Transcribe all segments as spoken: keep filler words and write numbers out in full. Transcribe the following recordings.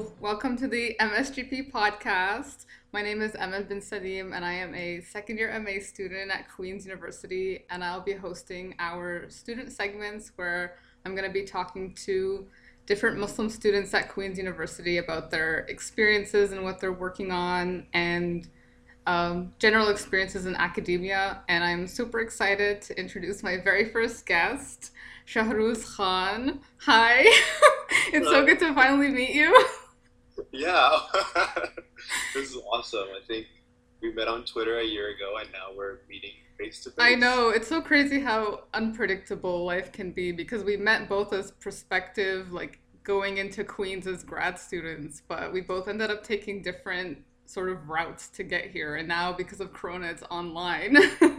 Well, welcome to the M S G P podcast. My name is Emma bin Salim, and I am a second year M A student at Queen's University. And I'll be hosting our student segments where I'm going to be talking to different Muslim students at Queen's University about their experiences and what they're working on and um, general experiences in academia. And I'm super excited to introduce my very first guest, Shahruz Khan. Hi. It's so Hello. good to finally meet you. Yeah, this is awesome. I think we met on Twitter a year ago, and now we're meeting face to I face. know, it's so crazy how unpredictable life can be because we met both as prospective, like going into Queens as grad students, but we both ended up taking different sort of routes to get here. And now because of Corona, it's online.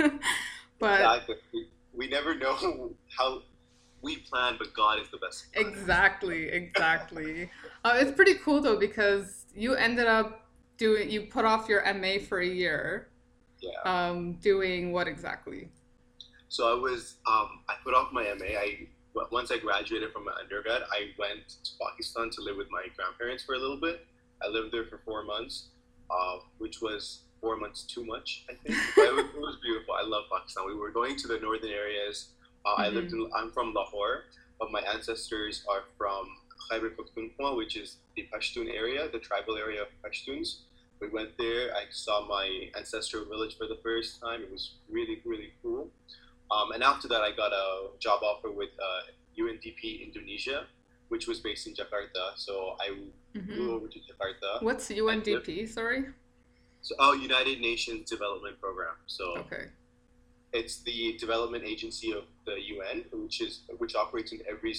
But Exactly. We, we never know how we plan, but God is the best planner. exactly, exactly. Uh, it's pretty cool though because you ended up doing, you put off your M A for a year. Yeah. Um, doing what exactly? So I was, um, I put off my M A. I w- once I graduated from my undergrad, I went to Pakistan to live with my grandparents for a little bit. I lived there for four months, uh, which was four months too much, I think. But it was, it was beautiful. I love Pakistan. We were going to the northern areas. Uh, I lived Hmm. in, I'm from Lahore, but my ancestors are from Khyber Pakhtunkhwa, which is the Pashtun area, the tribal area of Pashtuns. We went there. I saw my ancestral village for the first time. It was really, really cool. Um, and after that, I got a job offer with uh, U N D P Indonesia, which was based in Jakarta. So I flew Hmm. over to Jakarta What's and lived. U N D P? Sorry. So, oh, United Nations Development Program. So Okay. it's the development agency of the U N, which is which operates in every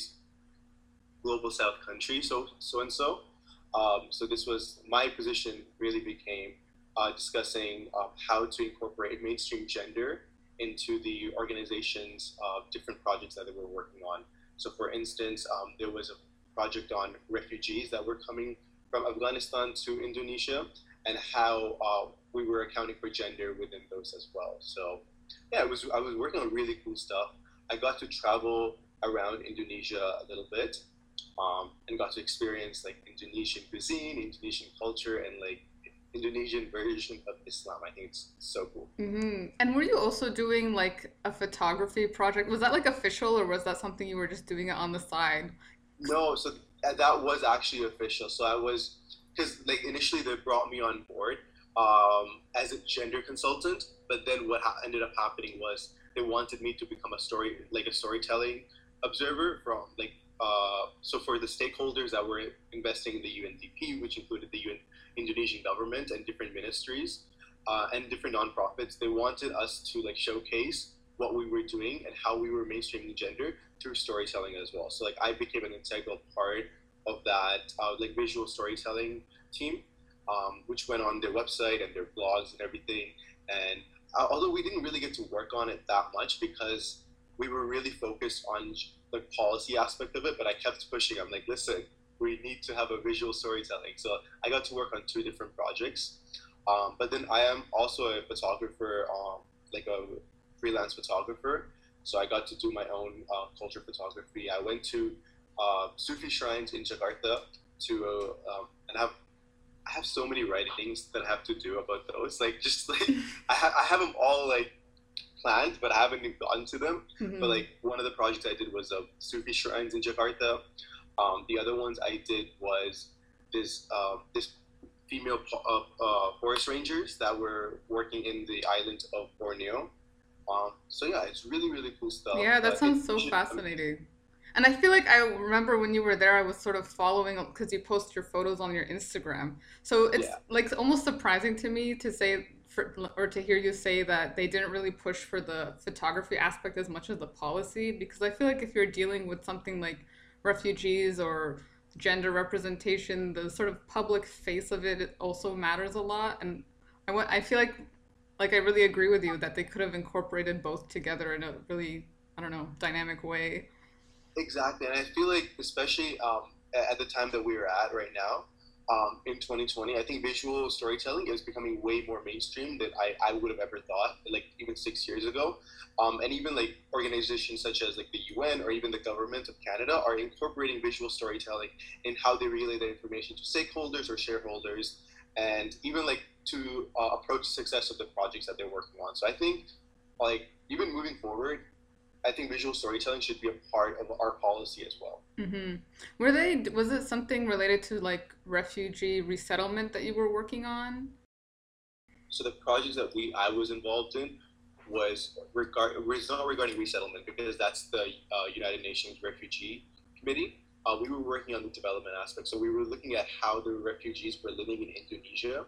global South country. So so and so. Um, so this was my position. Really became uh, discussing um, how to incorporate mainstream gender into the organization's uh, different projects that they were working on. So, for instance, um, there was a project on refugees that were coming from Afghanistan to Indonesia, and how uh, we were accounting for gender within those as well. So, yeah, it was I was working on really cool stuff. I got to travel around Indonesia a little bit, um, and got to experience like Indonesian cuisine, Indonesian culture, and like Indonesian version of Islam. I think it's so cool. Hmm. And were you also doing like a photography project? Was that like official or was that something you were just doing it on the side? No, so th- that was actually official. So I was, because like initially they brought me on board um, as a gender consultant, but then what ha- ended up happening was they wanted me to become a story, like a storytelling observer from like, uh, so for the stakeholders that were investing in the U N D P, which included the U N, Indonesian government and different ministries uh, and different nonprofits, they wanted us to like showcase what we were doing and how we were mainstreaming gender through storytelling as well. So like I became an integral part of that uh, like visual storytelling team, um, which went on their website and their blogs and everything. And uh, although we didn't really get to work on it that much because we were really focused on the policy aspect of it, but I kept pushing. I'm like, listen, we need to have a visual storytelling. So I got to work on two different projects. Um, but then I am also a photographer, um, like a freelance photographer. So I got to do my own uh, culture photography. I went to uh, Sufi shrines in Jakarta to, uh, um, and I have I have so many writings that I have to do about those. Like just like I, ha- I have them all like planned, but I haven't even gotten to them. But Hmm. like one of the projects I did was of uh, Sufi shrines in Jakarta. Um, the other ones I did was this um, this female po- uh, uh, forest rangers that were working in the island of Borneo. Um, so yeah, it's really really cool stuff. Yeah, that But sounds so Indonesian, um, fascinating. And I feel like I remember when you were there, I was sort of following because you post your photos on your Instagram. So it's yeah, like almost surprising to me to say for, or to hear you say that they didn't really push for the photography aspect as much as the policy, because I feel like if you're dealing with something like refugees or gender representation, the sort of public face of it, it also matters a lot. And I want, I feel like like I really agree with you that they could have incorporated both together in a really, I don't know, dynamic way. exactly. And I feel like especially um, at the time that we are at right now. um, in twenty twenty. I think visual storytelling is becoming way more mainstream than I, I would have ever thought, like even six years ago. Um, and even like organizations such as like the U N or even the government of Canada are incorporating visual storytelling in how they relay the information to stakeholders or shareholders, and even like to uh, approach the success of the projects that they're working on. So I think like even moving forward, I think visual storytelling should be a part of our policy as well. Mm-hmm. Were they, was it something related to like refugee resettlement that you were working on? So the projects that we I was involved in was regard was not regarding resettlement because that's the uh, United Nations Refugee Committee. Uh, we were working on the development aspect, so we were looking at how the refugees were living in Indonesia,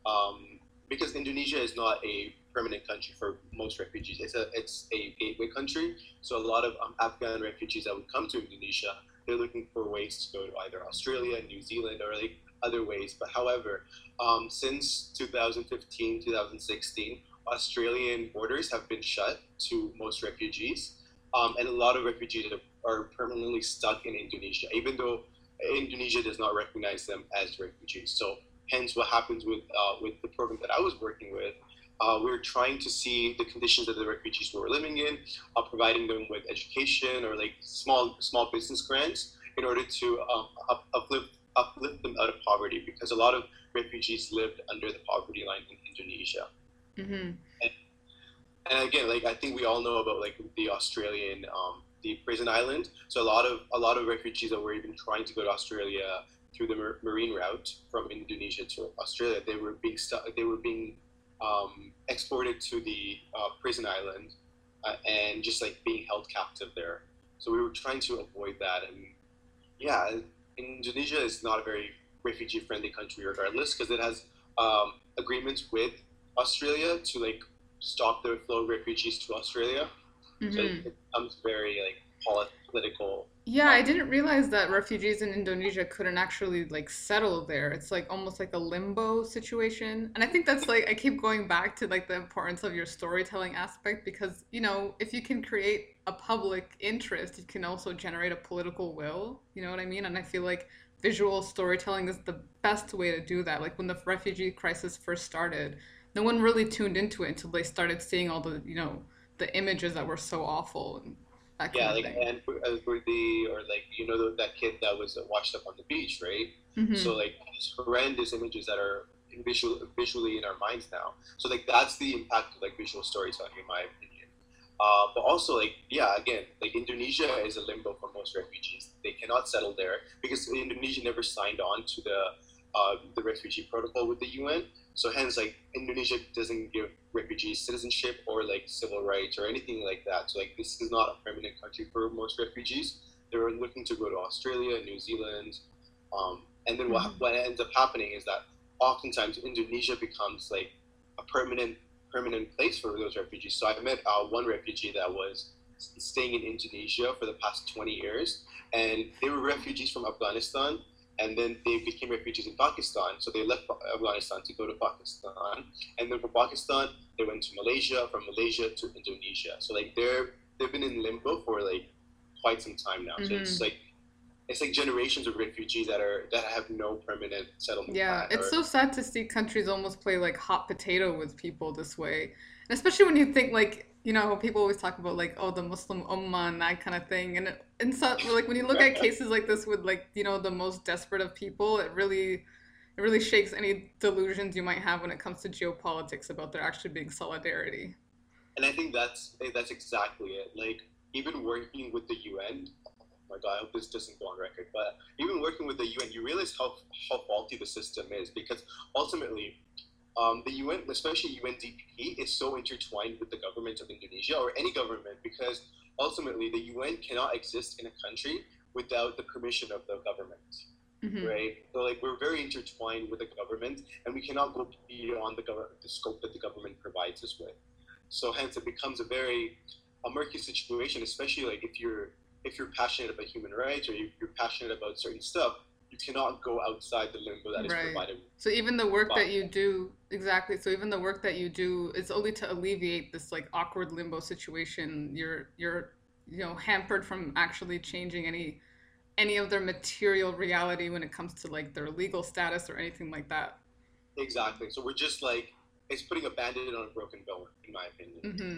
um, because Indonesia is not a permanent country for most refugees. It's a it's a gateway country, so a lot of um, Afghan refugees that would come to Indonesia, they're looking for ways to go to either Australia, New Zealand, or like other ways. But however, um, since two thousand fifteen, two thousand sixteen, Australian borders have been shut to most refugees, um, and a lot of refugees are permanently stuck in Indonesia, even though Indonesia does not recognize them as refugees. So, hence, what happens with uh, with the program that I was working with, uh, we were trying to see the conditions that the refugees were living in, uh, providing them with education or like small small business grants in order to um, up, uplift uplift them out of poverty, because a lot of refugees lived under the poverty line in Indonesia. Mm-hmm. And, and again, like I think we all know about like the Australian um, the prison island. So a lot of a lot of refugees that were even trying to go to Australia through the mar- marine route from Indonesia to Australia, they were being stu- they were being um, exported to the uh, prison island, uh, and just like being held captive there. So we were trying to avoid that. And yeah, Indonesia is not a very refugee friendly country regardless, because it has um, agreements with Australia to like stop the flow of refugees to Australia. So it, Mm-hmm. it becomes very like polit- political. Yeah, I Um, didn't realize that refugees in Indonesia couldn't actually like settle there. It's like almost like a limbo situation. And I think that's like I keep going back to like the importance of your storytelling aspect because, you know, if you can create a public interest, you can also generate a political will. You know what I mean? And I feel like visual storytelling is the best way to do that. Like when the refugee crisis first started, no one really tuned into it until they started seeing all the, you know, the images that were so awful and that kind yeah, of like thing. and for, uh, for the or like you know the, that kid that was uh, washed up on the beach, right? So Hmm. like these horrendous images that are in visual visually in our minds now. So like that's the impact of like visual storytelling, in my opinion. Uh, but also like yeah, again, like Indonesia is a limbo for most refugees. They cannot settle there because Indonesia never signed on to the uh, the refugee protocol with the U N. So hence, like Indonesia doesn't give refugees citizenship or like civil rights or anything like that. So like this is not a permanent country for most refugees. They're looking to go to Australia, New Zealand, um, and then what Hmm. what ends up happening is that oftentimes Indonesia becomes like a permanent permanent place for those refugees. So I met uh, one refugee that was staying in Indonesia for the past twenty years, and they were refugees from Afghanistan, and then they became refugees in Pakistan. So they left Afghanistan to go to Pakistan, and then from Pakistan they went to Malaysia, from Malaysia to Indonesia. So like they're they've been in limbo for like quite some time now. So it's Hmm. like it's like generations of refugees that are that have no permanent settlement Yeah, plan it's or so sad to see countries almost play like hot potato with people this way. And especially when you think like, you know, people always talk about like, oh, the Muslim Ummah and that kind of thing. And it, and so like when you look at cases like this with like, you know, the most desperate of people, it really it really shakes any delusions you might have when it comes to geopolitics about there actually being solidarity. and I think that's that's exactly it. Like even working with the U N, oh my God, I hope this doesn't go on record. But even working with the U N, you realize how how faulty the system is because ultimately, um, the U N, especially U N D P, is so intertwined with the government of Indonesia or any government because ultimately the U N cannot exist in a country without the permission of the government, Hmm. right? So like we're very intertwined with the government, and we cannot go beyond the gov- the scope that the government provides us with. So hence it becomes a very a murky situation, especially like if you're if you're passionate about human rights or if you're passionate about certain stuff, you cannot go outside the limbo that is Right. provided So even the work by. that you do, exactly. So even the work that you do is only to alleviate this like awkward limbo situation. You're you're you know hampered from actually changing any any of their material reality when it comes to like their legal status or anything like that. Exactly. So we're just like, it's putting a band-aid on a broken bone, in my opinion. Mm-hmm.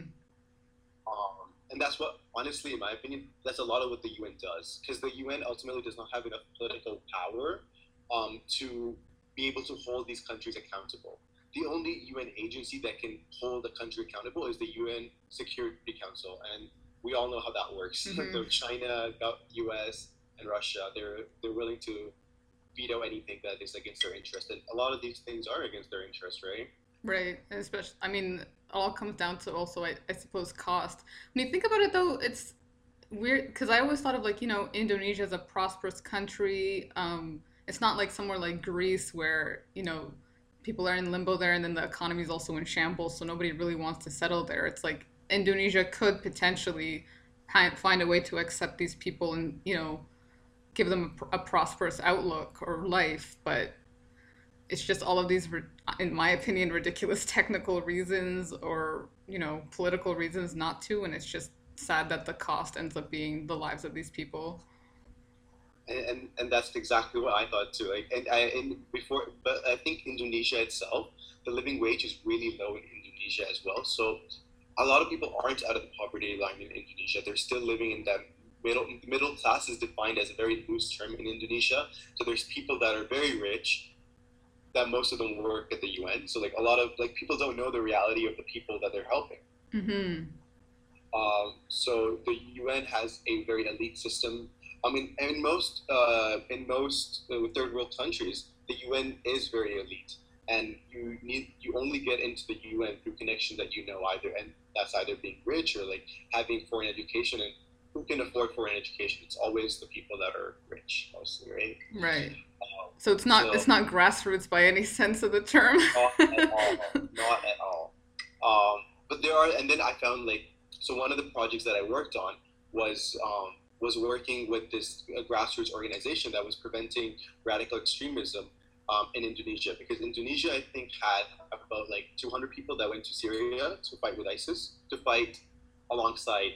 Um, and that's what, honestly, in my opinion, that's a lot of what the U N does. Because the U N ultimately does not have enough political power um, to be able to hold these countries accountable. The only U N agency that can hold a country accountable is the U N Security Council. And we all know how that works. Mm-hmm. So China, U S, and Russia, they're, they're willing to veto anything that is against their interest. And a lot of these things are against their interest, right? Right. And especially, I mean, it all comes down to also, I, I suppose, cost. When you think about it, though, it's weird because I always thought of like, you know, Indonesia as a prosperous country. Um, it's not like somewhere like Greece where, you know, people are in limbo there and then the economy is also in shambles, so nobody really wants to settle there. It's like Indonesia could potentially find a way to accept these people and, you know, give them a, a prosperous outlook or life, but it's just all of these, in my opinion, ridiculous technical reasons or, you know, political reasons not to, and it's just sad that the cost ends up being the lives of these people. And, and, and that's exactly what I thought too. Like, and I and before, but I think Indonesia itself, the living wage is really low in Indonesia as well. So a lot of people aren't out of the poverty line in Indonesia. They're still living in that middle middle class is defined as a very loose term in Indonesia. So there's people that are very rich, that most of them work at the U N. So like a lot of like people don't know the reality of the people that they're helping. Mm-hmm. Um, so the U N has a very elite system. I mean, in most uh, in most uh, third world countries, the U N is very elite, and you need you only get into the U N through connections that you know either, and that's either being rich or like having foreign education. And who can afford foreign education? It's always the people that are rich, mostly, right? Right. Um, So it's not so, it's not grassroots by any sense of the term. not at all, not at all. Um, but there are, and then I found like so one of the projects that I worked on was. Um, was working with this uh, grassroots organization that was preventing radical extremism um, in Indonesia, because Indonesia, I think, had about like two hundred people that went to Syria to fight with ISIS, to fight alongside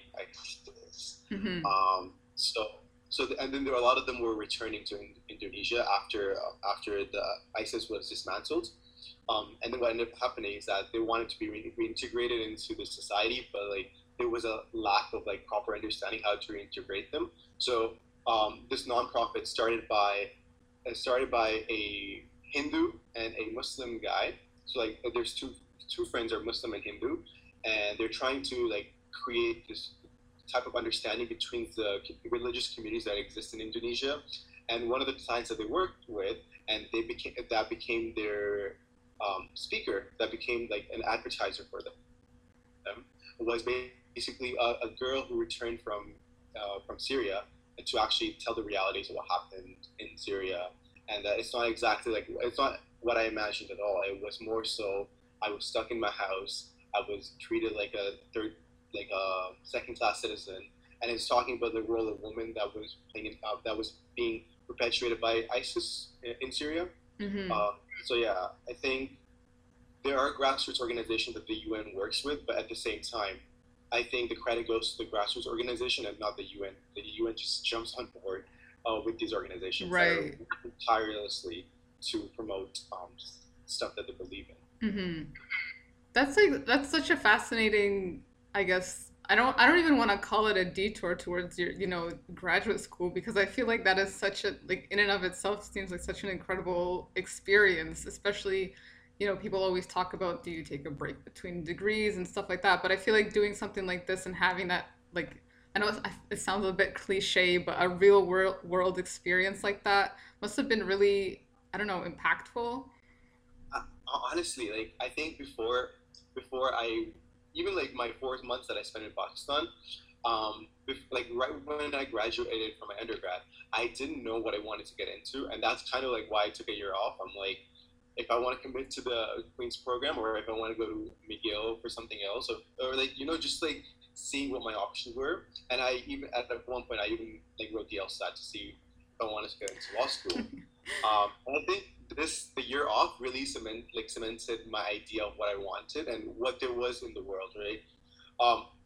ISIS. Mm-hmm. Um, so, so, the, and then there were a lot of them were returning to in, Indonesia after uh, after the ISIS was dismantled. Um, and then what ended up happening is that they wanted to be re- reintegrated into the society, but like there was a lack of like proper understanding how to reintegrate them. So um, this nonprofit started by uh, started by a Hindu and a Muslim guy. So like there's two two friends are Muslim and Hindu, and they're trying to like create this type of understanding between the religious communities that exist in Indonesia. And one of the clients that they worked with, and they became that became their um, speaker, that became like an advertiser for them, um, was basically a, a girl who returned from uh, from Syria to actually tell the realities of what happened in Syria. And uh, it's not exactly like it's not what I imagined at all. It was more so I was stuck in my house. I was treated like a third, like a second-class citizen, and it's talking about the role of women that was playing, uh, that was being perpetuated by ISIS in, in Syria. Mm-hmm. Uh, so yeah, I think there are grassroots organizations that the U N works with, but at the same time, I think the credit goes to the grassroots organization and not the U N. The U N just jumps on board uh, with these organizations right. that are working tirelessly to promote um, stuff that they believe in. Mm-hmm. That's like that's such a fascinating, I guess. I don't I don't even want to call it a detour towards your, you know, graduate school, because I feel like that is such a, like, in and of itself seems like such an incredible experience, especially, you know, people always talk about, do you take a break between degrees and stuff like that, but I feel like doing something like this and having that, like, I know it, it sounds a bit cliche, but a real world world experience like that must have been really, I don't know, impactful. Uh, honestly, like I think before before I even like my four months that I spent in Pakistan, um, bef- like right when I graduated from my undergrad, I didn't know what I wanted to get into, and that's kind of like why I took a year off. I'm like, if I want to commit to the Queen's program, or if I want to go to McGill for something else, or, or like, you know, just like seeing what my options were. And I even at one point I even like wrote the LSAT to see if I wanted to get into law school. um, and I think this the year off really cement like cemented my idea of what I wanted and what there was in the world, right? Um,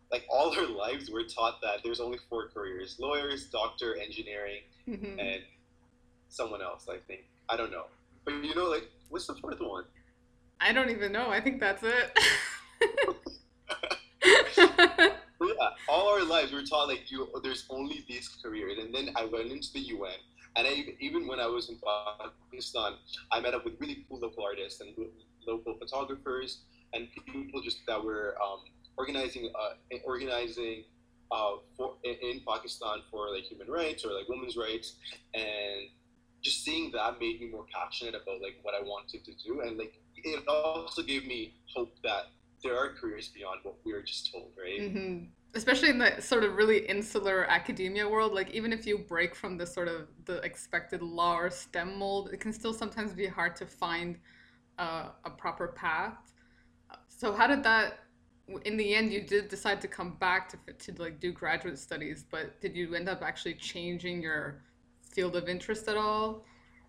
like all our lives we're taught that there's only four careers: lawyers, doctor, engineering, Mm-hmm. and someone else. I think I don't know, but you know, like what's the fourth one? I don't even know. I think that's it. Yeah, all our lives we're taught like you there's only these careers, and then I went into the U N, and I, even when I was in Pakistan, I met up with really cool local artists and lo- local photographers and people just that were um, organizing uh, organizing uh, for in, in Pakistan for like human rights or like women's rights, and just seeing that made me more passionate about like what I wanted to do, and like it also gave me hope that there are careers beyond what we were just told, right? Hmm. Especially in the sort of really insular academia world, like even if you break from the sort of the expected law or STEM mold, it can still sometimes be hard to find uh, a proper path. So how did that, in the end, you did decide to come back to to like do graduate studies, but did you end up actually changing your field of interest at all?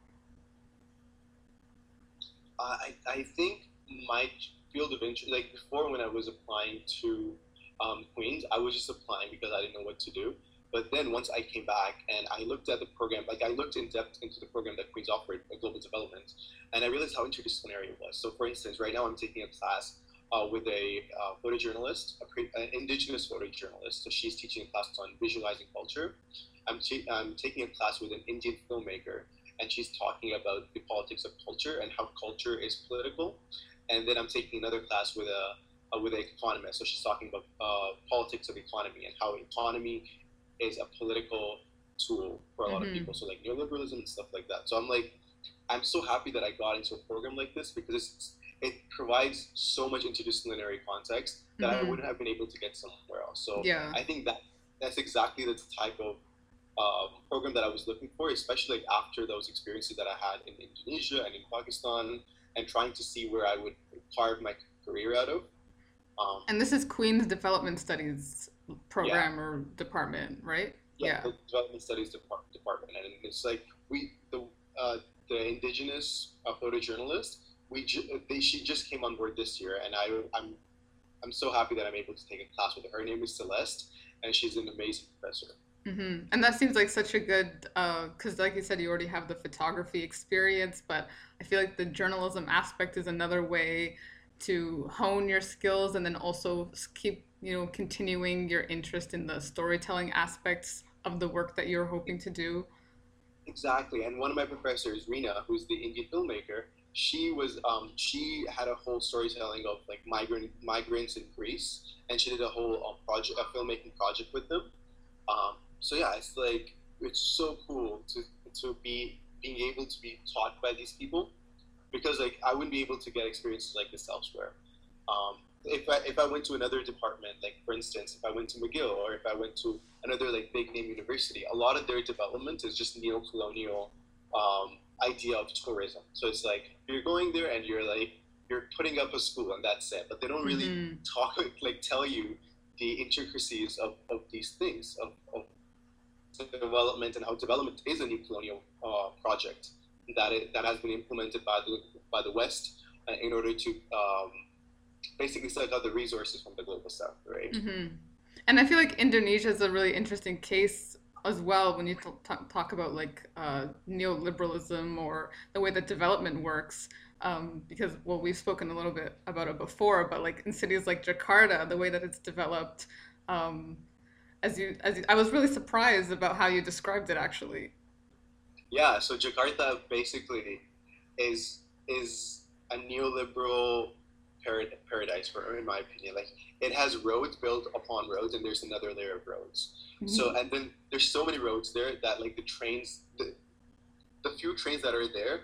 Uh, I, I think my field of interest, like before when I was applying to um, Queens, I was just applying because I didn't know what to do. But then once I came back and I looked at the program, like I looked in depth into the program that Queens offered, uh, global development, and I realized how interdisciplinary it was. So, for instance, right now I'm taking a class uh, with a uh, photojournalist, a pre- an indigenous photojournalist. So she's teaching a class on visualizing culture. I'm, t- I'm taking a class with an Indian filmmaker, and she's talking about the politics of culture and how culture is political. And then I'm taking another class with a uh, with an economist. So she's talking about uh, politics of economy and how economy is a political tool for a lot of Hmm. people. So like neoliberalism and stuff like that. So I'm like, I'm so happy that I got into a program like this because it's, it provides so much interdisciplinary context that I Hmm. wouldn't have been able to get somewhere else. So Yeah. I think that that's exactly the type of um, program that I was looking for, especially like after those experiences that I had in Indonesia and in Pakistan, and trying to see where I would carve my career out of. Um, And this is Queen's Development Studies yeah, program or department, right? yeah, Yeah. the development studies depart- department, and it's like we the uh, the indigenous uh, photojournalist. We ju- they, she just came on board this year, and I I'm I'm so happy that I'm able to take a class with her. Her name is Celeste, and she's an amazing professor. Hmm. And that seems like such a good, because like you said, you already have the photography experience, but I feel like the journalism aspect is another way to hone your skills and then also s- keep, you know, continuing your interest in the storytelling aspects of the work that you're hoping to do. Exactly, and one of my professors, Rena, who's the Indian filmmaker, she was um, she had a whole storytelling of like migrant migrants in Greece, and she did a whole um, project, a filmmaking project with them. Um, so yeah, it's like it's so cool to to be being able to be taught by these people because like I wouldn't be able to get experiences like this elsewhere. Um, if I if I went to another department, like for instance, if I went to McGill or if I went to another like big name university, a lot of their development is just neo-colonial um, idea of tourism. So it's like you're going there and you're like you're putting up a school and that's it. But they don't really Hmm. talk like tell you the intricacies of, of these things of, of development and how development is a new colonial uh, project that it, that has been implemented by the by the West uh, in order to um, basically suck out the resources from the global South, right? Hmm. And I feel like Indonesia is a really interesting case as well when you t- t- talk about like uh, neoliberalism or the way that development works. Um, because well, we've spoken a little bit about it before, but like in cities like Jakarta, the way that it's developed, um, as you as you, I was really surprised about how you described it actually. Yeah, so Jakarta basically is is a neoliberal parad- paradise for, in my opinion. Like it has roads built upon roads, and there's another layer of roads. So and then there's so many roads there that like the trains, the, the few trains that are there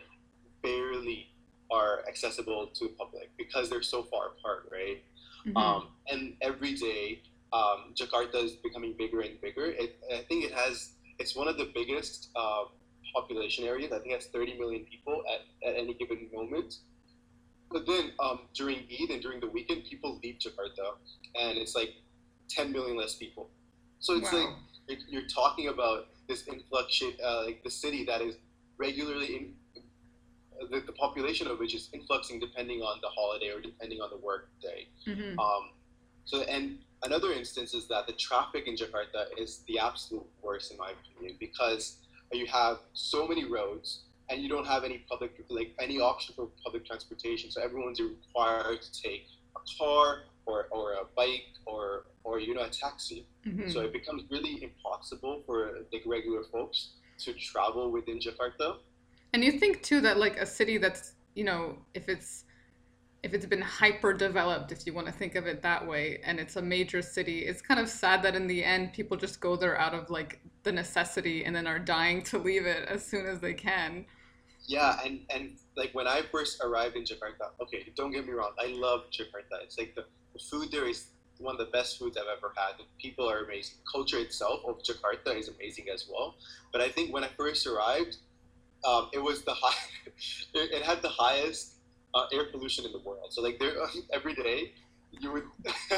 barely are accessible to the public because they're so far apart, right? Hmm. Um, and every day, um, Jakarta is becoming bigger and bigger. It, I think it has. It's one of the biggest uh, population areas. I think it has thirty million people at, at any given moment. But then um, during Eid and during the weekend, people leave Jakarta, and it's like ten million less people. So it's like Wow. you're, you're talking about this influx, uh, like the city that is regularly in, the, the population of which is influxing depending on the holiday or depending on the work day. Hmm. Um, so and another instance is that the traffic in Jakarta is the absolute worst in my opinion because you have so many roads and you don't have any public like any option for public transportation. So everyone's required to take a car or, or a bike or or you know a taxi. Mm-hmm. So it becomes really impossible for like regular folks to travel within Jakarta. And you think too that like a city that's, you know, if it's if it's been hyper developed, if you want to think of it that way, and it's a major city, it's kind of sad that in the end people just go there out of like the necessity and then are dying to leave it as soon as they can. Yeah, and and like when I first arrived in Jakarta, okay, don't get me wrong, I love Jakarta. It's like the, the food there is one of the best foods I've ever had. The people are amazing. Culture itself of Jakarta is amazing as well. But I think when I first arrived, um, it was the high, it, it had the highest uh, air pollution in the world. So like there every day, you would.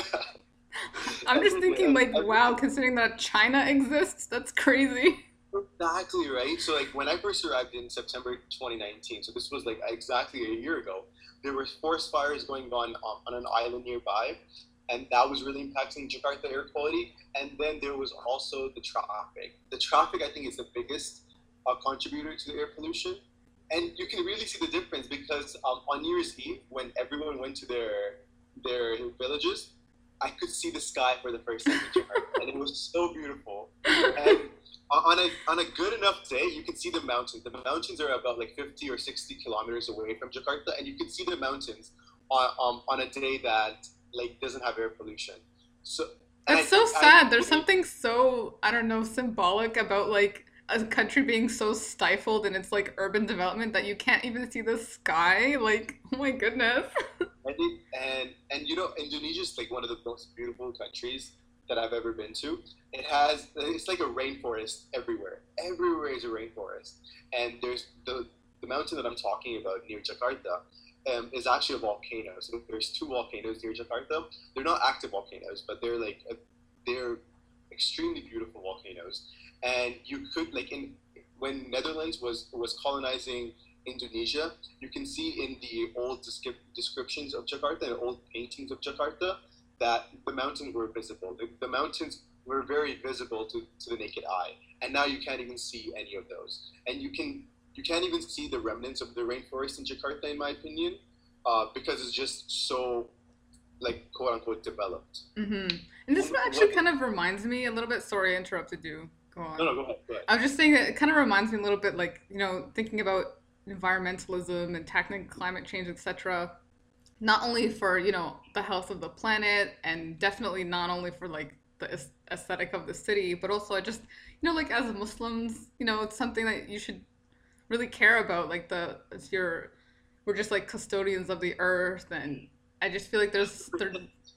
I'm just every thinking day, like, every wow, day. considering that China exists, that's crazy. Exactly right. So like when I first arrived in September twenty nineteen, so this was like exactly a year ago, there were forest fires going on on, on an island nearby, and that was really impacting Jakarta air quality. And then there was also the traffic. The traffic, I think, is the biggest uh, contributor to the air pollution. And you can really see the difference because um, on New Year's Eve, when everyone went to their their villages, I could see the sky for the first time in Jakarta, and it was so beautiful. And on a on a good enough day, you can see the mountains. The mountains are about like fifty or sixty kilometers away from Jakarta, and you can see the mountains on um, on a day that like doesn't have air pollution. So and I That's so think I sad. There's really something so, I don't know, symbolic about like a country being so stifled in its like urban development that you can't even see the sky. Like, oh my goodness. I think and and you know Indonesia is like one of the most beautiful countries that I've ever been to. It has it's like a rainforest everywhere. Everywhere is a rainforest, and there's the the mountain that I'm talking about near Jakarta. Um, is actually a volcano. So there's two volcanoes near Jakarta. They're not active volcanoes, but they're like uh, they're extremely beautiful volcanoes. And you could like in when Netherlands was was colonizing Indonesia, you can see in the old descrip- descriptions of Jakarta and old paintings of Jakarta that the mountains were visible. The, the mountains were very visible to, to the naked eye, and now you can't even see any of those. And you can you can't even see the remnants of the rainforest in Jakarta, in my opinion, uh, because it's just so like quote unquote developed. Hmm. And this And actually what? kind of reminds me a little bit. Sorry, I interrupted you. Go No, on. no, go ahead. Go ahead. I was just saying that it kind of reminds me a little bit like, you know, thinking about environmentalism and tackling climate change, et cetera. Not only for, you know, the health of the planet and definitely not only for like the aes- aesthetic of the city, but also I just, you know, like as Muslims, you know, it's something that you should really care about. Like the, if you're, we're just like custodians of the earth. And I just feel like there's, there,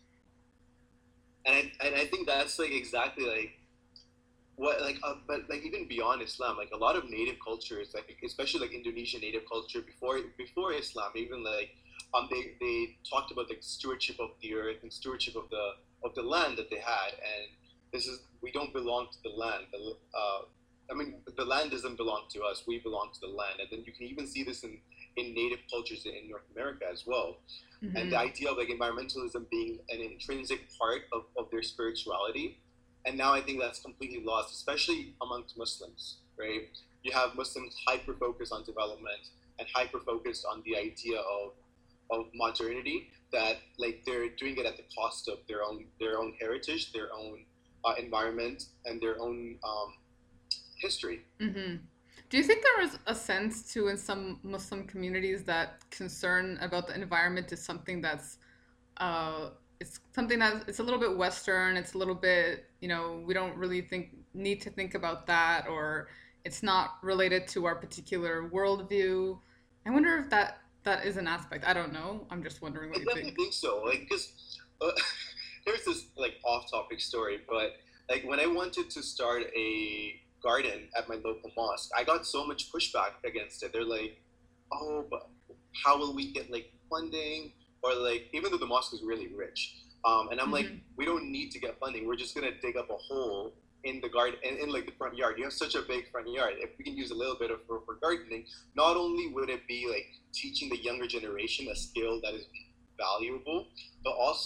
And I, and I think that's like exactly like what like uh, but like even beyond Islam, like a lot of native cultures, like especially like Indonesian native culture before before Islam, even like um they they talked about like stewardship of the earth and stewardship of the of the land that they had, and this is we don't belong to the land. The, uh, I mean, the land doesn't belong to us. We belong to the land, and then you can even see this in in native cultures in North America as well. And the Mhm. idea of like environmentalism being an intrinsic part of, of their spirituality. And now I think that's completely lost, especially amongst Muslims, right? You have Muslims hyper focused on development and hyper focused on the idea of of modernity, that like they're doing it at the cost of their own their own heritage, their own uh, environment, and their own um, history. Hmm. Do you think there is a sense too in some Muslim communities that concern about the environment is something that's uh it's something that it's a little bit Western, it's a little bit, you know, we don't really think need to think about that, or it's not related to our particular worldview. I wonder if that that is an aspect. I don't know. I'm just wondering I what you definitely think. think so. Like, because uh, here's this like off-topic story, but like when I wanted to start a garden at my local mosque, I got so much pushback against it. They're like, "Oh, but how will we get like funding?" Or like, even though the mosque is really rich, um, and I'm like, Hmm. "We don't need to get funding. We're just gonna dig up a hole." In the garden, in, in like the front yard, you have such a big front yard. If we can use a little bit of for, for gardening, not only would it be like teaching the younger generation a skill that is valuable, but also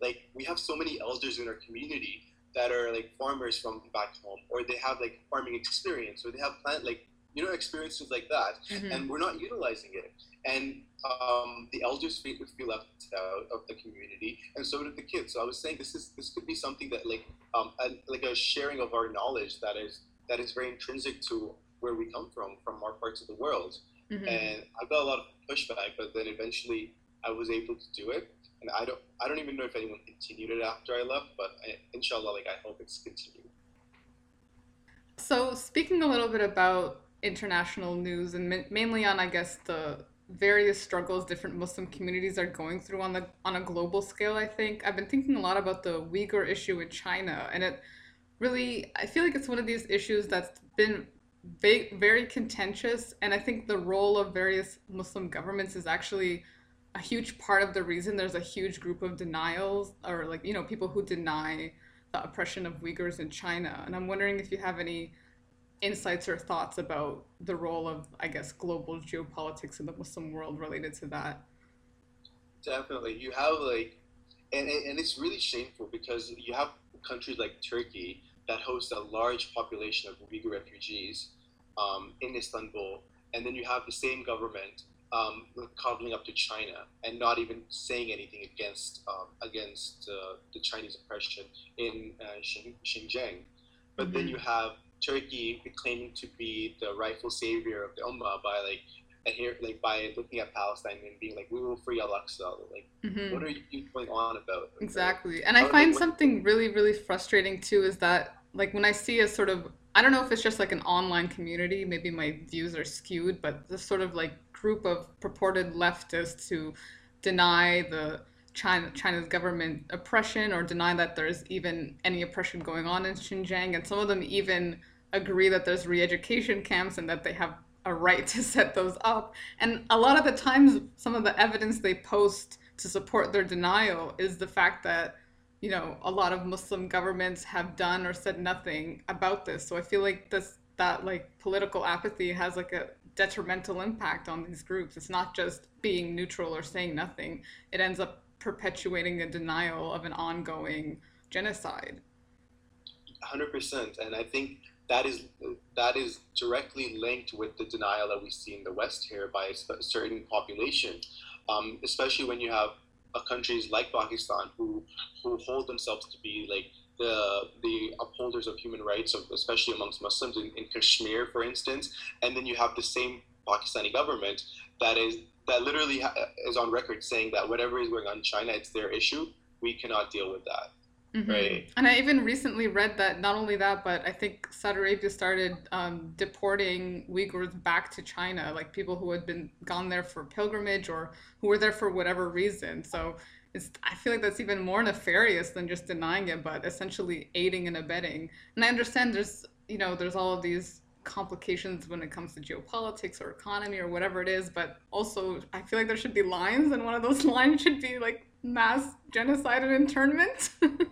like we have so many elders in our community that are like farmers from back home, or they have like farming experience, or they have plant like you know experiences like that, Mm-hmm. and we're not utilizing it. And um, the elders feel, feel left out of the community, and so did the kids. So I was saying this is this could be something that like um a, like a sharing of our knowledge that is that is very intrinsic to where we come from, from our parts of the world. Mm-hmm. And I got a lot of pushback, but then eventually I was able to do it. And I don't, I don't even know if anyone continued it after I left, but I, inshallah, like I hope it's continued. So, speaking a little bit about international news and ma- mainly on, I guess, the various struggles different Muslim communities are going through on the on a global scale, I think I've been thinking a lot about the Uyghur issue in China, and it really, I feel like it's one of these issues that's been ve- very contentious, and I think the role of various Muslim governments is actually a huge part of the reason there's a huge group of denials or like, you know, people who deny the oppression of Uyghurs in China. And I'm wondering if you have any insights or thoughts about the role of, I guess, global geopolitics in the Muslim world related to that. Definitely, you have like, and and it's really shameful because you have countries like Turkey that host a large population of Uyghur refugees um, in Istanbul, and then you have the same government um, coddling up to China and not even saying anything against um, against uh, the Chinese oppression in uh, Xinjiang. But then Mm-hmm. you have Turkey claiming to be the rightful savior of the Ummah by like adhere, like by looking at Palestine and being like, we will free Al-Aqsa. Like, what Mm-hmm. are you going on about? Right? Exactly. And I I was like, find what? something really, really frustrating too is that, like, when I see a sort of, I don't know if it's just like an online community, maybe my views are skewed, but this sort of like group of purported leftists who deny the China, China's government oppression or deny that there's even any oppression going on in Xinjiang. And some of them even agree that there's re education camps and that they have a right to set those up. And a lot of the times, some of the evidence they post to support their denial is the fact that, you know, a lot of Muslim governments have done or said nothing about this. So I feel like this that like political apathy has like a detrimental impact on these groups. It's not just being neutral or saying nothing. It ends up perpetuating a denial of an ongoing genocide. one hundred percent. And I think that is that is directly linked with the denial that we see in the West here by a certain population, um, especially when you have uh, countries like Pakistan who who hold themselves to be like the the upholders of human rights, of, especially amongst Muslims in, in Kashmir, for instance. And then you have the same Pakistani government that is that literally ha- is on record saying that whatever is going on in China, it's their issue. We cannot deal with that, Hmm. right? And I even recently read that not only that, but I think Saudi Arabia started um, deporting Uyghurs back to China, like people who had been gone there for pilgrimage or who were there for whatever reason. So it's, I feel like that's even more nefarious than just denying it, but essentially aiding and abetting. And I understand there's, you know, there's all of these complications when it comes to geopolitics or economy or whatever it is, but also I feel like there should be lines, and one of those lines should be like mass genocide and internment.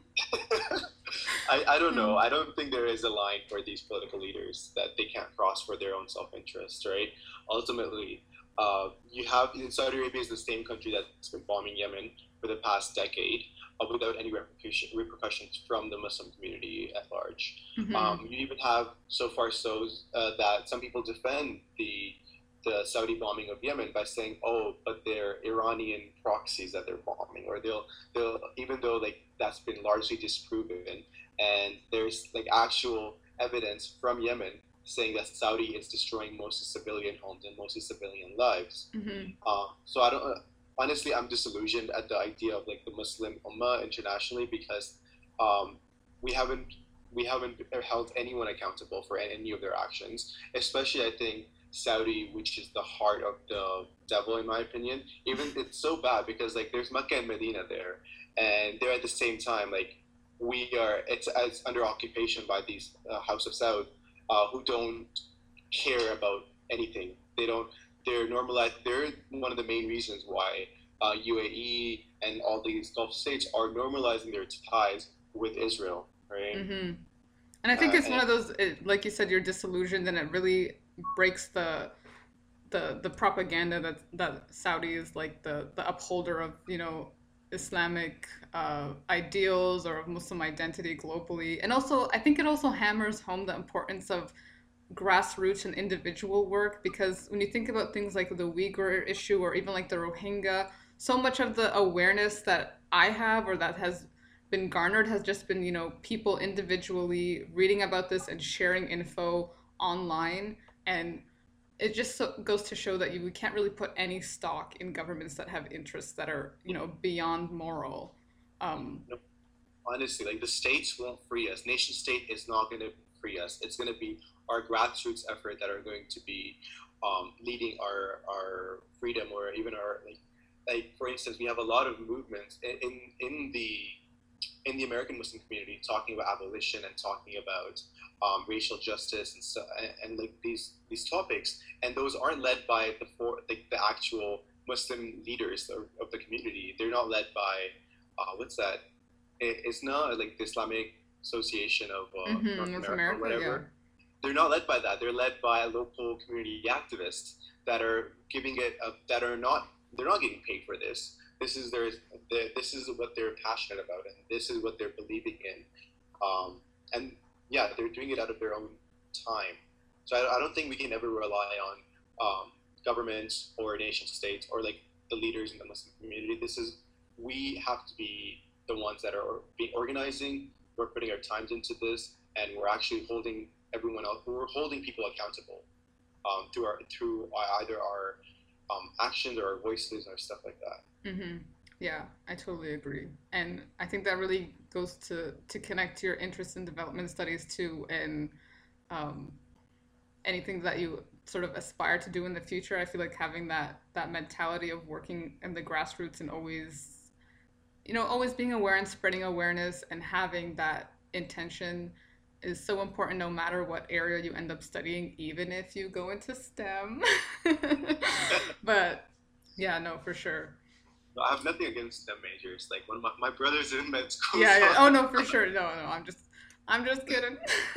I, I don't know. Mm. I don't think there is a line for these political leaders that they can't cross for their own self-interest, right? Ultimately, uh, you have Saudi Arabia is the same country that's been bombing Yemen for the past decade uh, without any repercussion, repercussions from the Muslim community at large. Hmm. Um, you even have so far so uh, that some people defend the the Saudi bombing of Yemen by saying, "Oh, but they're Iranian proxies that they're bombing," or they'll they'll even though like that's been largely disproven, and there's like actual evidence from Yemen saying that Saudi is destroying mostly civilian homes and mostly civilian lives. Hmm. Uh, so I don't. Uh, honestly, I'm disillusioned at the idea of like the Muslim Ummah internationally because um, we haven't we haven't held anyone accountable for any of their actions. Especially, I think Saudi, which is the heart of the devil, in my opinion. Even it's so bad because like there's Mecca and Medina there, and they're at the same time like we are. It's, it's under occupation by these uh, House of Saud, uh, who don't care about anything. They don't. They're normalized. They're one of the main reasons why uh, U A E and all these Gulf states are normalizing their ties with Israel, right? Hmm. And I think Uh, it's one and of those, it, like you said, you're disillusioned, and it really breaks the the the propaganda that that Saudi is like the the upholder of, you know, Islamic uh, ideals or of Muslim identity globally. And also, I think it also hammers home the importance of grassroots and individual work, because when you think about things like the Uyghur issue or even like the Rohingya, so much of the awareness that I have or that has been garnered has just been, you know, people individually reading about this and sharing info online. And it just so, goes to show that you we can't really put any stock in governments that have interests that are, you know, beyond moral. Um, No, honestly, like the states won't free us. Nation state is not going to free us. It's going to be our grassroots effort that are going to be um, leading our our freedom, or even our like like for instance, we have a lot of movements in in, in the in the American Muslim community talking about abolition and talking about um, racial justice and, so, and and like these these topics, and those aren't led by the for like the actual Muslim leaders of, of the community. They're not led by uh, what's that? It, it's not like the Islamic Association of uh, mhm, North North America or America, yeah. whatever. They're not led by that. They're led by local community activists that are giving it a, that are not they're not getting paid for this. This is their this is what they're passionate about, and this is what they're believing in. Um, and yeah, they're doing it out of their own time. So I, I don't think we can ever rely on um, governments or nation states or like the leaders in the Muslim community. This is we have to be the ones that are be organizing. We're putting our times into this, and we're actually holding everyone else. We're holding people accountable um, through our through either our um, actions or our voices or stuff like that. Hmm. Yeah, I totally agree. And I think that really goes to to connect to your interest in development studies too, and um, anything that you sort of aspire to do in the future. I feel like having that that mentality of working in the grassroots and always, you know, always being aware and spreading awareness and having that intention is so important no matter what area you end up studying, even if you go into STEM. But yeah, no, for sure. No, I have nothing against STEM majors. Like one of my, my brothers in med school, Yeah, so yeah. Oh no, for sure. No, no, I'm just I'm just kidding.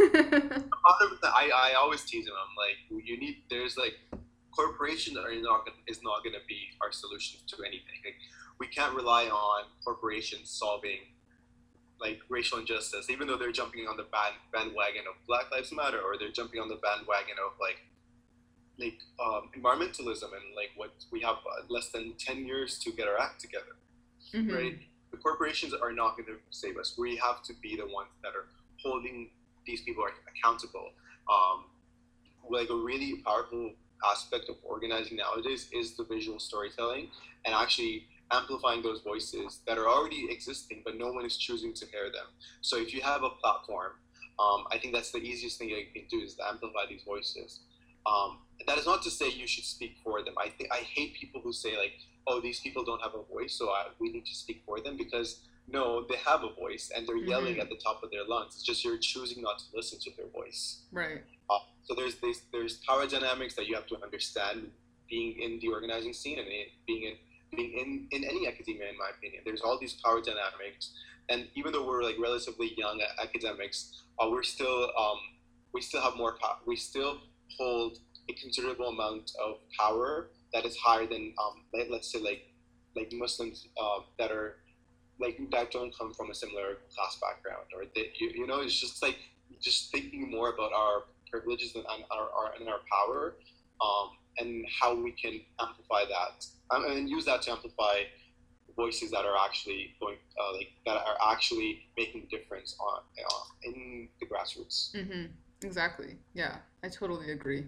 I, I always tease him. I'm like, you need. There's like corporations are not is not going to be our solution to anything. Like, we can't rely on corporations solving like racial injustice, even though they're jumping on the band, bandwagon of Black Lives Matter, or they're jumping on the bandwagon of like like um, environmentalism, and like what we have uh, less than ten years to get our act together, Hmm. right? The corporations are not going to save us. We have to be the ones that are holding these people accountable. Um, like a really powerful aspect of organizing nowadays is the visual storytelling and actually amplifying those voices that are already existing, but no one is choosing to hear them. So if you have a platform, um, I think that's the easiest thing you can do is to amplify these voices. Um, that is not to say you should speak for them. I think I hate people who say like, "Oh, these people don't have a voice, so I, we need to speak for them." Because no, they have a voice and they're yelling Hmm. at the top of their lungs. It's just you're choosing not to listen to their voice. Right. Uh, so there's this, there's power dynamics that you have to understand being in the organizing scene and it, being in being in, in any academia, in my opinion. There's all these power dynamics, and even though we're like relatively young academics, uh, we're still um, we still have more power. We still hold a considerable amount of power that is higher than um, let, let's say like like Muslims uh, that are like that don't come from a similar class background, or that you, you know it's just like just thinking more about our privileges and our, our and our power, um, and how we can amplify that um, and use that to amplify voices that are actually going uh, like that are actually making a difference on uh, in the grassroots. Hmm. Exactly. Yeah, I totally agree.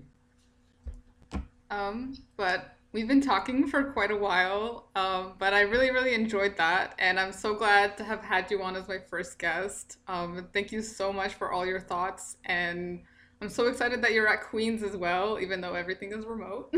Um, but we've been talking for quite a while, um, but I really, really enjoyed that, and I'm so glad to have had you on as my first guest. Um, thank you so much for all your thoughts, and I'm so excited that you're at Queens as well, even though everything is remote.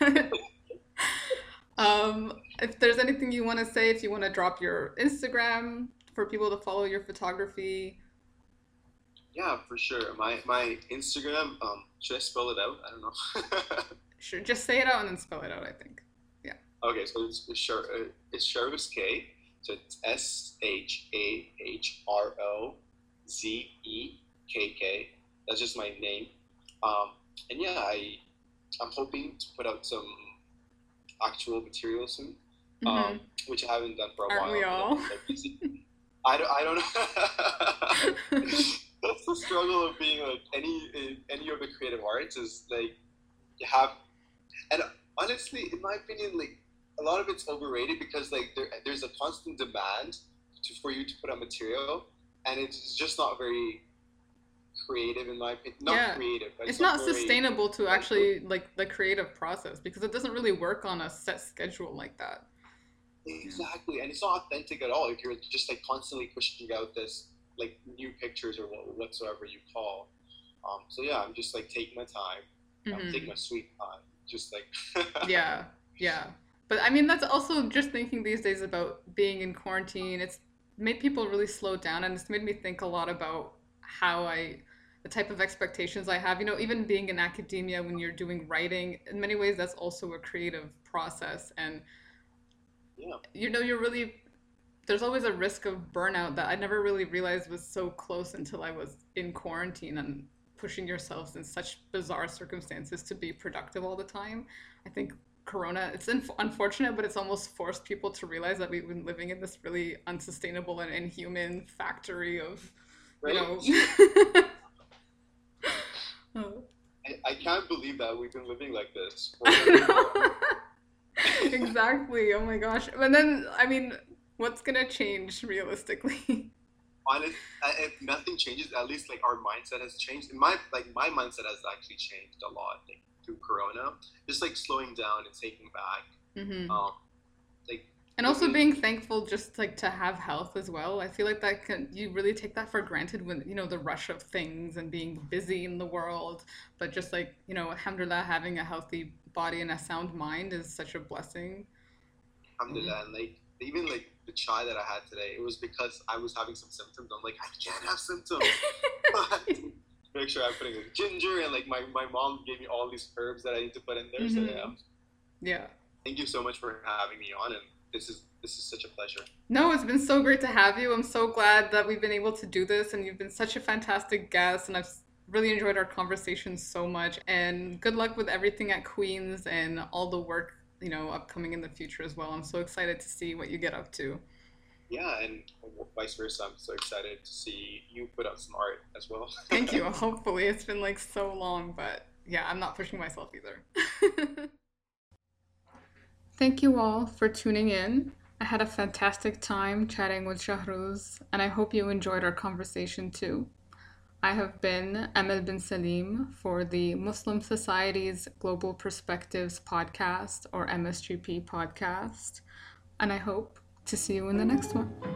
Um, if there's anything you want to say, if you want to drop your Instagram for people to follow your photography, Yeah, for sure. My my Instagram, um, should I spell it out? I don't know. sure, just say it out and then spell it out, I think. Yeah. Okay, so it's it's, Shar- uh, it's Sharvis K. So it's S H A H R O Z E K K. That's just my name. Um, and yeah, I I'm hoping to put out some actual material soon. Mm-hmm. um, which I haven't done for a Aren't we while. all? I don't, I don't know. That's the struggle of being like any in any of the creative arts is like you have, and honestly, in my opinion, like a lot of it's overrated because like there, there's a constant demand to, for you to put out material, and it's just not very creative in my opinion. Not Yeah. creative, but It's it's not not very. sustainable to actually like the creative process because it doesn't really work on a set schedule like that. Yeah. Exactly, and it's not authentic at all if you're just like constantly pushing out this like new pictures or what, whatsoever you call. Um, so yeah, I'm just like taking my time. I'm taking Hmm. my sweet time, just like. Yeah, yeah. But I mean, that's also just thinking these days about being in quarantine. It's made people really slow down, and it's made me think a lot about how I, the type of expectations I have. You know, even being in academia, when you're doing writing, in many ways, that's also a creative process. And, Yeah, you know, you're really, there's always a risk of burnout that I never really realized was so close until I was in quarantine and pushing yourselves in such bizarre circumstances to be productive all the time. I think Corona, it's inf- unfortunate, but it's almost forced people to realize that we've been living in this really unsustainable and inhuman factory of, you right. know. Oh, I, I can't believe that we've been living like this I for know. Exactly. Oh my gosh. And then, I mean, what's gonna change realistically? honest. If nothing changes, at least like our mindset has changed. And my like my mindset has actually changed a lot like through Corona. Just like slowing down and taking back. Hmm. Um, like And also living. being thankful just like to have health as well. I feel like that can you really take that for granted when you know the rush of things and being busy in the world. But just like, you know, alhamdulillah, having a healthy body and a sound mind is such a blessing. Mm. Alhamdulillah, and like even like the chai that I had today, it was because I was having some symptoms. I'm like, I can't have symptoms. Make sure I'm putting like ginger and like my, my mom gave me all these herbs that I need to put in there. So yeah, Hmm. Yeah. thank you so much for having me on, and this is this is such a pleasure. No, it's been so great to have you. I'm so glad that we've been able to do this, and you've been such a fantastic guest, and I've really enjoyed our conversation so much. And good luck with everything at Queens and all the work, you know, upcoming in the future as well. I'm so excited to see what you get up to. Yeah, and vice versa. I'm so excited to see you put out some art as well. Thank you. Hopefully, it's been like so long, but yeah, I'm not pushing myself either. Thank you all for tuning in. I had a fantastic time chatting with Shahruz, and I hope you enjoyed our conversation too. I have been Emel bin Salim for the Muslim Society's Global Perspectives podcast, or M S G P podcast, and I hope to see you in the next one.